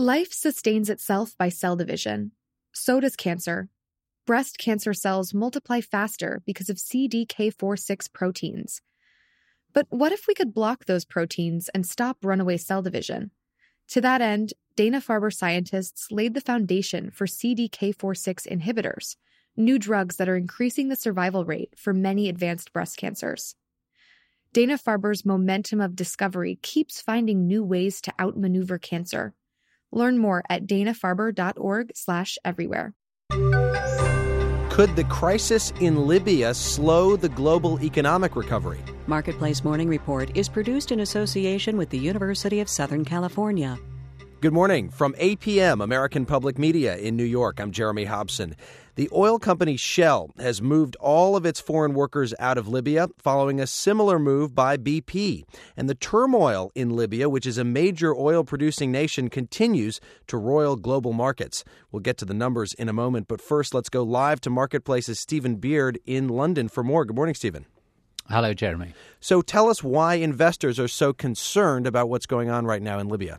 Life sustains itself by cell division. So does cancer. Breast cancer cells multiply faster because of CDK4/6 proteins. But what if we could block those proteins and stop runaway cell division? To that end, Dana-Farber scientists laid the foundation for CDK4/6 inhibitors, new drugs that are increasing the survival rate for many advanced breast cancers. Dana-Farber's momentum of discovery keeps finding new ways to outmaneuver cancer. Learn more at danafarber.org/everywhere. Could the crisis in Libya slow the global economic recovery? Marketplace Morning Report is produced in association with the University of Southern California. Good morning. From APM, American Public Media in New York, I'm Jeremy Hobson. The oil company Shell has moved all of its foreign workers out of Libya following a similar move by BP. And the turmoil in Libya, which is a major oil-producing nation, continues to roil global markets. We'll get to the numbers in a moment, but first let's go live to Marketplace's Stephen Beard in London for more. Good morning, Stephen. Hello, Jeremy. So tell us why investors are so concerned about what's going on right now in Libya.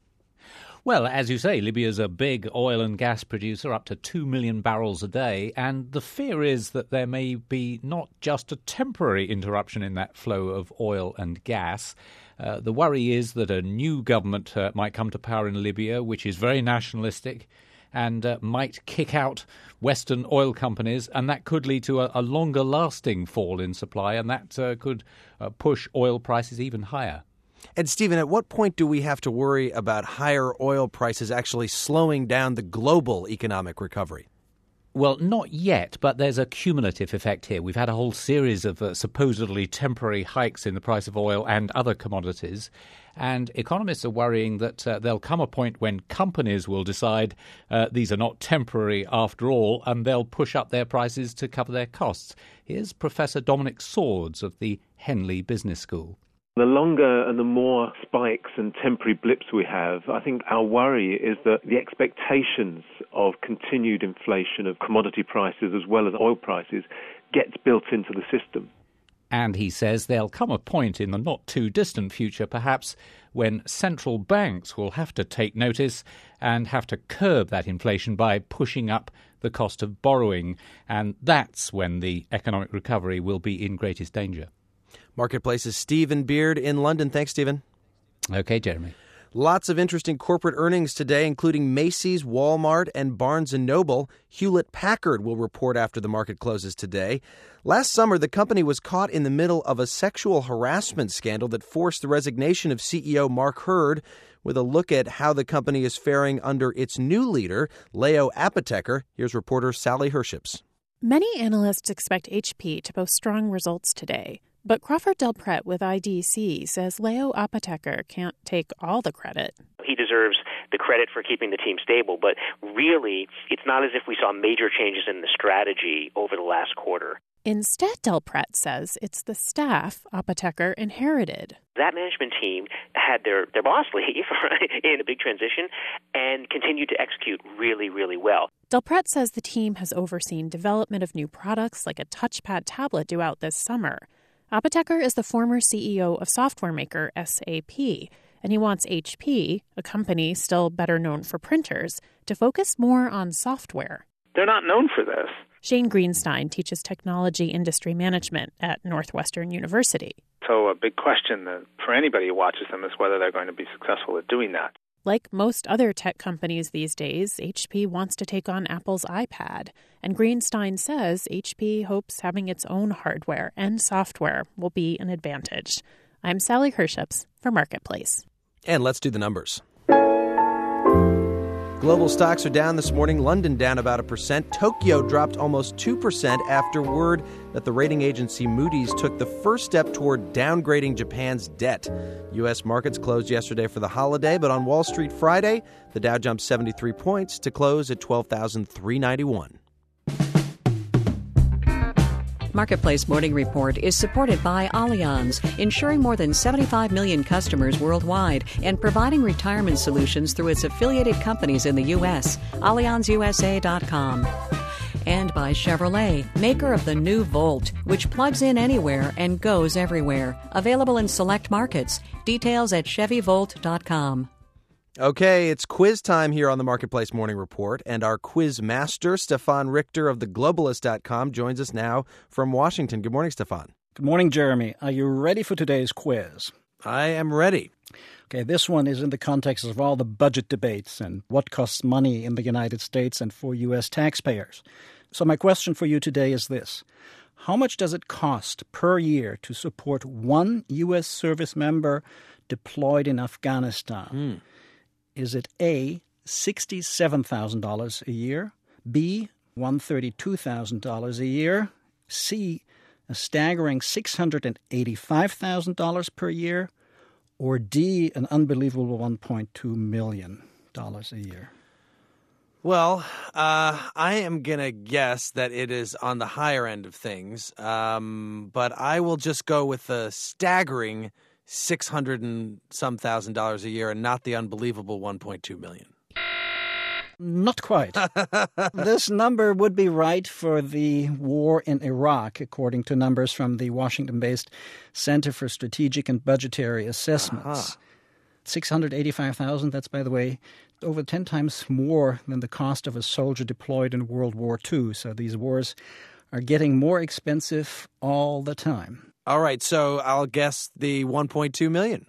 Well, as you say, Libya's a big oil and gas producer, up to 2 million barrels a day, and the fear is that there may be not just a temporary interruption in that flow of oil and gas. The worry is that a new government might come to power in Libya, which is very nationalistic, and might kick out Western oil companies, and that could lead to a longer-lasting fall in supply, and that could push oil prices even higher. And, Stephen, at what point do we have to worry about higher oil prices actually slowing down the global economic recovery? Well, not yet, but there's a cumulative effect here. We've had a whole series of supposedly temporary hikes in the price of oil and other commodities, and economists are worrying that there'll come a point when companies will decide these are not temporary after all, and they'll push up their prices to cover their costs. Here's Professor Dominic Swords of the Henley Business School. The longer and the more spikes and temporary blips we have, I think our worry is that the expectations of continued inflation of commodity prices as well as oil prices gets built into the system. And he says there'll come a point in the not-too-distant future, perhaps, when central banks will have to take notice and have to curb that inflation by pushing up the cost of borrowing. And that's when the economic recovery will be in greatest danger. Marketplace's Stephen Beard in London. Thanks, Stephen. Okay, Jeremy. Lots of interesting corporate earnings today, including Macy's, Walmart, and Barnes & Noble. Hewlett-Packard will report after the market closes today. Last summer, the company was caught in the middle of a sexual harassment scandal that forced the resignation of CEO Mark Hurd. With a look at how the company is faring under its new leader, Leo Apotheker, here's reporter Sally Herships. Many analysts expect HP to post strong results today. But Crawford Del Prete with IDC says Leo Apotheker can't take all the credit. He deserves the credit for keeping the team stable, but really, it's not as if we saw major changes in the strategy over the last quarter. Instead, Del Prete says it's the staff Apotheker inherited. That management team had their boss leave in a big transition and continued to execute really, really well. Del Prete says the team has overseen development of new products like a touchpad tablet due out this summer. Apotheker is the former CEO of software maker SAP, and he wants HP, a company still better known for printers, to focus more on software. They're not known for this. Shane Greenstein teaches technology industry management at Northwestern University. So a big question for anybody who watches them is whether they're going to be successful at doing that. Like most other tech companies these days, HP wants to take on Apple's iPad. And Greenstein says HP hopes having its own hardware and software will be an advantage. I'm Sally Herships for Marketplace. And let's do the numbers. Global stocks are down this morning. London down about 1%. Tokyo dropped almost 2% after word that the rating agency Moody's took the first step toward downgrading Japan's debt. U.S. markets closed yesterday for the holiday, but on Wall Street Friday, the Dow jumped 73 points to close at 12,391. Marketplace Morning Report is supported by Allianz, insuring more than 75 million customers worldwide and providing retirement solutions through its affiliated companies in the U.S. AllianzUSA.com. And by Chevrolet, maker of the new Volt, which plugs in anywhere and goes everywhere. Available in select markets. Details at ChevyVolt.com. Okay, it's quiz time here on the Marketplace Morning Report, and our quiz master, Stefan Richter of theglobalist.com, joins us now from Washington. Good morning, Stefan. Good morning, Jeremy. Are you ready for today's quiz? I am ready. Okay, this one is in the context of all the budget debates and what costs money in the United States and for U.S. taxpayers. So my question for you today is this. How much does it cost per year to support one U.S. service member deployed in Afghanistan? Is it A, $67,000 a year, B, $132,000 a year, C, a staggering $685,000 per year, or D, an unbelievable $1.2 million a year? Well, I am going to guess that it is on the higher end of things, but I will just go with the staggering $600 and some thousand a year and not the unbelievable $1.2 million. Not quite. This number would be right for the war in Iraq, according to numbers from the Washington-based Center for Strategic and Budgetary Assessments. $685,000, that's, by the way, over 10 times more than the cost of a soldier deployed in World War II. So these wars are getting more expensive all the time. All right, so I'll guess the $1.2 million.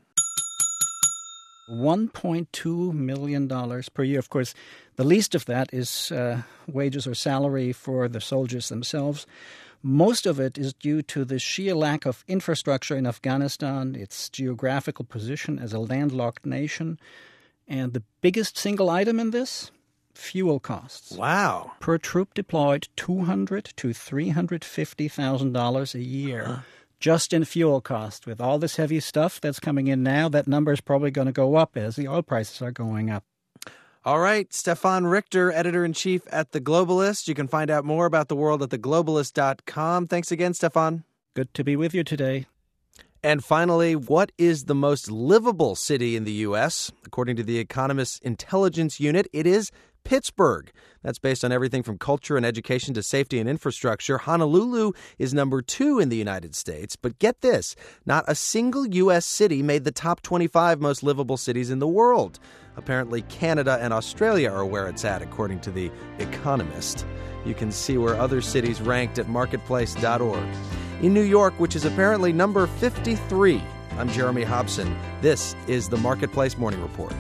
$1.2 million per year. Of course, the least of that is wages or salary for the soldiers themselves. Most of it is due to the sheer lack of infrastructure in Afghanistan, its geographical position as a landlocked nation. And the biggest single item in this? Fuel costs. Wow. Per troop deployed, $200,000 to $350,000 a year. Just in fuel cost. With all this heavy stuff that's coming in now, that number is probably going to go up as the oil prices are going up. All right, Stefan Richter, editor-in-chief at The Globalist. You can find out more about the world at theglobalist.com. Thanks again, Stefan. Good to be with you today. And finally, what is the most livable city in the U.S.? According to the Economist's Intelligence Unit, it is Pittsburgh. That's based on everything from culture and education to safety and infrastructure. Honolulu is number 2 in the United States. But get this, not a single U.S. city made the top 25 most livable cities in the world. Apparently, Canada and Australia are where it's at, according to The Economist. You can see where other cities ranked at marketplace.org. In New York, which is apparently number 53, I'm Jeremy Hobson. This is the Marketplace Morning Report.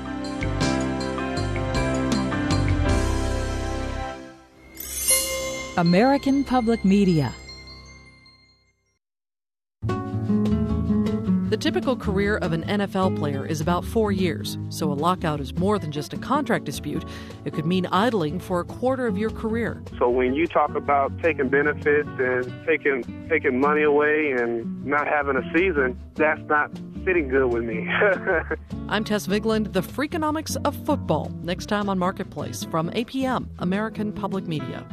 American Public Media. The typical career of an NFL player is about 4 years, so a lockout is more than just a contract dispute. It could mean idling for a quarter of your career. So when you talk about taking benefits and taking money away and not having a season, that's not sitting good with me. I'm Tess Vigland, the Freakonomics of Football, next time on Marketplace from APM, American Public Media.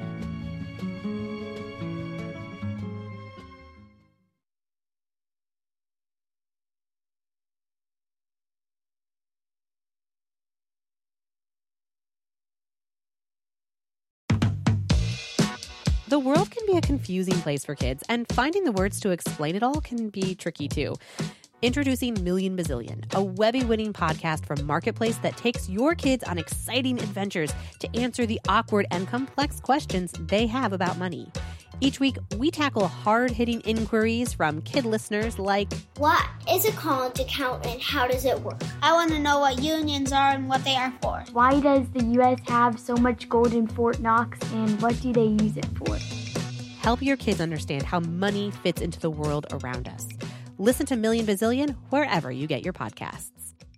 The world can be a confusing place for kids, and finding the words to explain it all can be tricky too. Introducing Million Bazillion, a Webby-winning podcast from Marketplace that takes your kids on exciting adventures to answer the awkward and complex questions they have about money. Each week, we tackle hard-hitting inquiries from kid listeners like, what is a college account and how does it work? I want to know what unions are and what they are for. Why does the U.S. have so much gold in Fort Knox and what do they use it for? Help your kids understand how money fits into the world around us. Listen to Million Bazillion wherever you get your podcasts.